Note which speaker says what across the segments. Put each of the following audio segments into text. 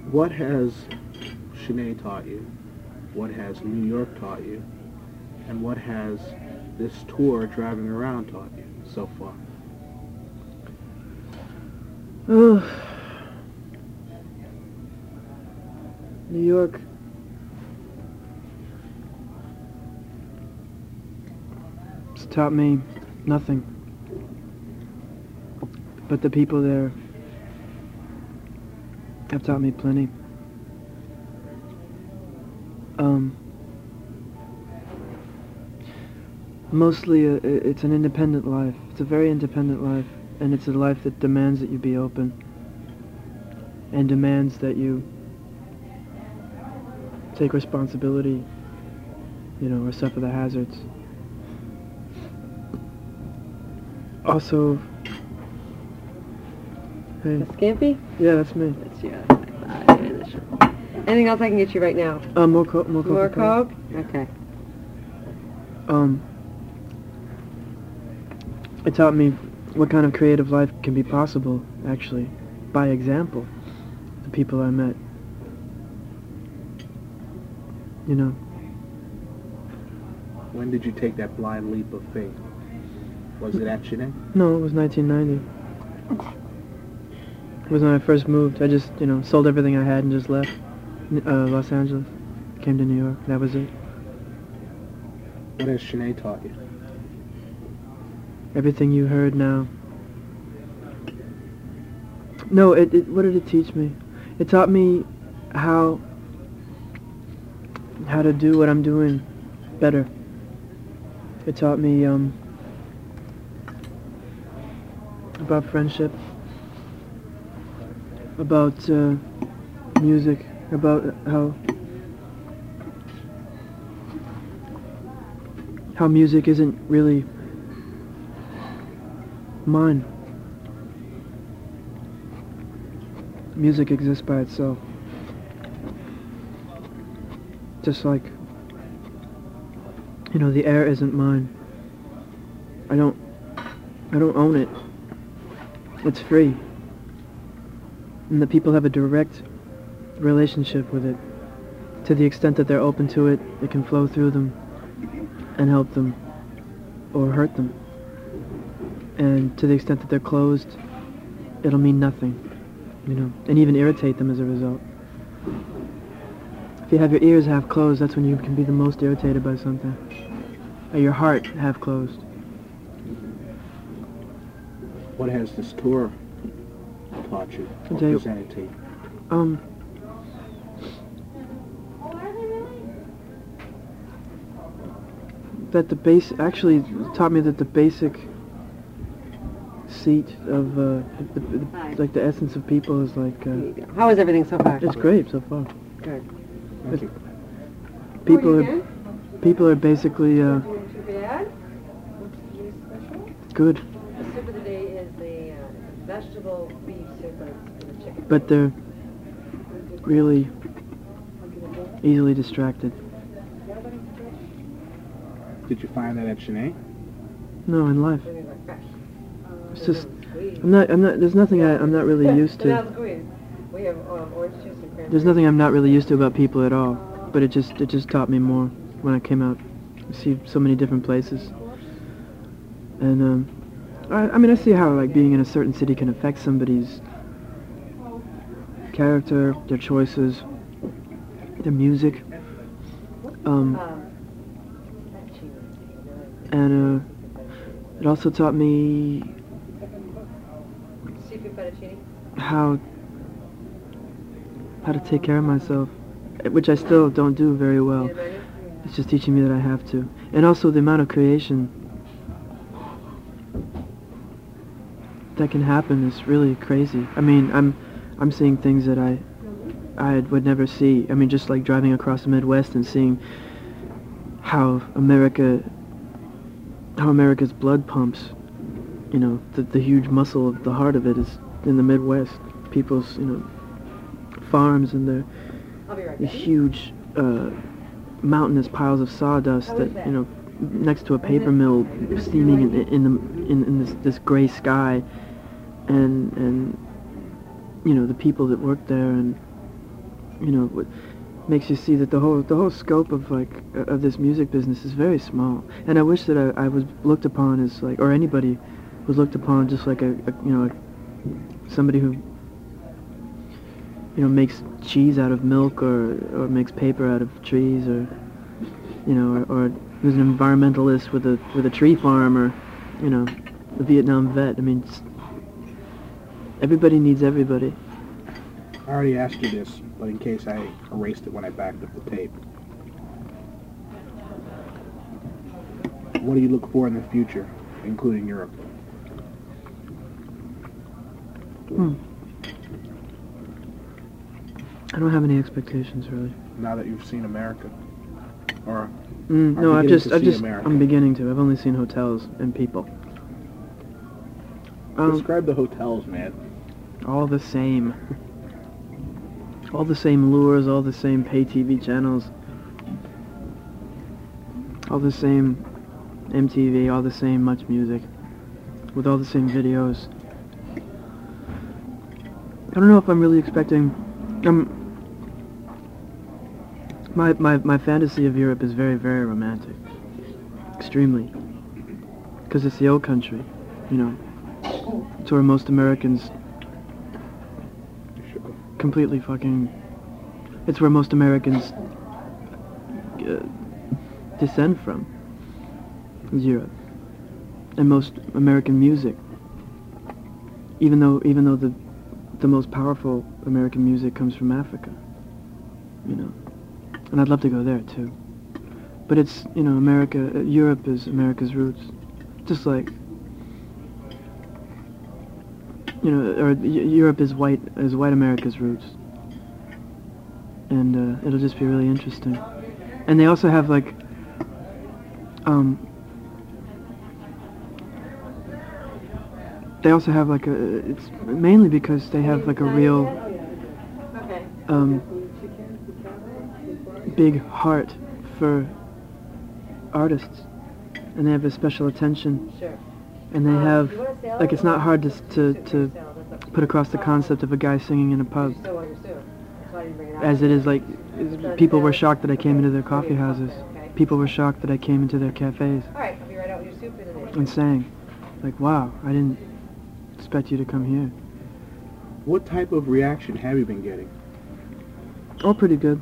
Speaker 1: What has Shanae taught you? What has New York taught you? And what has this tour driving around taught you so far?
Speaker 2: Oh, New York. It's taught me nothing. But the people there have taught me plenty. Mostly it's an independent life. It's a very independent life. And it's a life that demands that you be open. And demands that you take responsibility, you know, or suffer the hazards. Also, hey.
Speaker 3: The Scampy?
Speaker 2: Yeah, that's me.
Speaker 3: That's you. Anything else I can get you right now?
Speaker 2: More Coke.
Speaker 3: More Coke? Okay.
Speaker 2: It taught me what kind of creative life can be possible, actually, by example. The people I met. You know.
Speaker 1: When did you take that blind leap of faith? Was it at Shanae?
Speaker 2: No, it was 1990. It was when I first moved. I just, you know, sold everything I had and just left Los Angeles. Came to New York. That was it.
Speaker 1: What has Shanae taught you?
Speaker 2: Everything you heard now. No, what did it teach me? It taught me how to do what I'm doing better. It taught me about friendship, about music, about how music isn't really mine. Music exists by itself. Just like, you know, the air isn't mine. I don't own it. It's free. And the people have a direct relationship with it. To the extent that they're open to it, it can flow through them and help them or hurt them. And to the extent that they're closed, it'll mean nothing, you know, and even irritate them as a result. If you have your ears half closed, that's when you can be the most irritated by something. Or your heart half closed.
Speaker 1: What has this tour taught you or
Speaker 2: Okay.
Speaker 1: presented to you?
Speaker 2: That the base actually taught me that the basic seat of like the essence of people is like.
Speaker 3: How is everything so far?
Speaker 2: It's great so far.
Speaker 3: Good.
Speaker 1: Thank you.
Speaker 2: People are basically good.
Speaker 3: The soup of the day is the vegetable beef soup and the chicken.
Speaker 2: But they're really easily distracted.
Speaker 1: Did you find that at Shanae?
Speaker 2: No, in life. It's just, there's nothing I'm not really used to.
Speaker 3: We have orange juice and cranberry.
Speaker 2: There's nothing I'm not really used to about people at all. But it just taught me more when I came out. I see so many different places. And, I mean, I see how, like, being in a certain city can affect somebody's character, their choices, their music. And it also taught me
Speaker 3: Seafood fettuccine.
Speaker 2: how to take care of myself, which I still don't do very well. It's just teaching me that I have to. And also the amount of creation that can happen is really crazy. I mean, I'm seeing things that I would never see. I mean, just like driving across the Midwest and seeing how America's blood pumps. You know, the huge muscle of the heart of it is in the Midwest. People's, you know, farms and their huge mountainous piles of sawdust that, you know, next to a paper mill steaming in this gray sky, and you know, the people that work there, and you know, what makes you see that the whole scope of of this music business is very small. And I wish that I was looked upon as like, or anybody was looked upon just like somebody who, you know, makes cheese out of milk or makes paper out of trees, or you know, or who's an environmentalist with a tree farm, or you know, a Vietnam vet. I mean, everybody needs everybody.
Speaker 1: I already asked you this, but in case I erased it when I backed up the tape. What do you look for in the future, including Europe?
Speaker 2: I don't have any expectations, really.
Speaker 1: Now that you've seen America, or
Speaker 2: no,
Speaker 1: America?
Speaker 2: I'm beginning to. I've only seen hotels and people.
Speaker 1: Describe the hotels, man.
Speaker 2: All the same. All the same lures, all the same pay TV channels, all the same MTV, all the same Much Music, with all the same videos. I don't know if I'm really expecting. My fantasy of Europe is very, very romantic, extremely, because it's the old country, you know. It's where most Americans completely fucking. It's where most Americans descend from. Is Europe, and most American music. Even though the most powerful American music comes from Africa, you know, and I'd love to go there too. But it's, you know, Europe is America's roots, just like, you know, or Europe is white America's roots, and it'll just be really interesting. And they also have like, they also have like it's mainly because they have like a real, big heart for artists, and they have a special attention.
Speaker 3: Sure.
Speaker 2: And they have, like, it's not hard to put across the concept of a guy singing in a pub. As it is, like, people were shocked that I came into their coffee houses. People were shocked that I came into their cafes.
Speaker 3: Alright, I'll be right out with your soup in a minute.
Speaker 2: And sang. Like, wow, I didn't expect you to come here.
Speaker 1: What type of reaction have you been getting?
Speaker 2: All pretty good.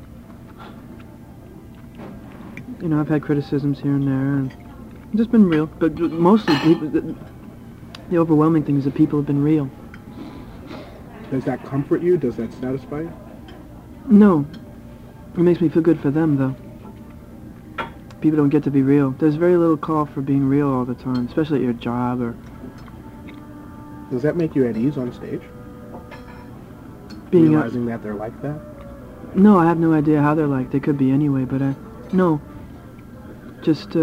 Speaker 2: You know, I've had criticisms here and there, and it's just been real. But mostly, the overwhelming thing is that people have been real.
Speaker 1: Does that comfort you? Does that satisfy you?
Speaker 2: No. It makes me feel good for them, though. People don't get to be real. There's very little call for being real all the time, especially at your job, or...
Speaker 1: Does that make you at ease on stage? Realizing that they're like that?
Speaker 2: No, I have no idea how they're like. They could be anyway, but no. Just,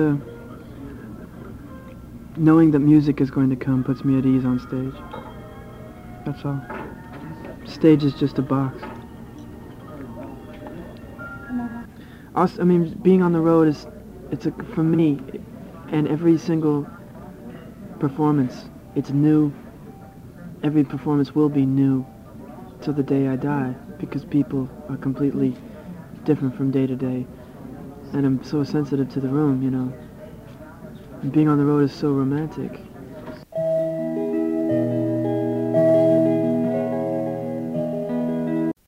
Speaker 2: knowing that music is going to come puts me at ease on stage. That's all. Stage is just a box. Also, I mean, being on the road for me, and every single performance, it's new. Every performance will be new till the day I die, because people are completely different from day to day. And I'm so sensitive to the room, you know. And being on the road is so romantic.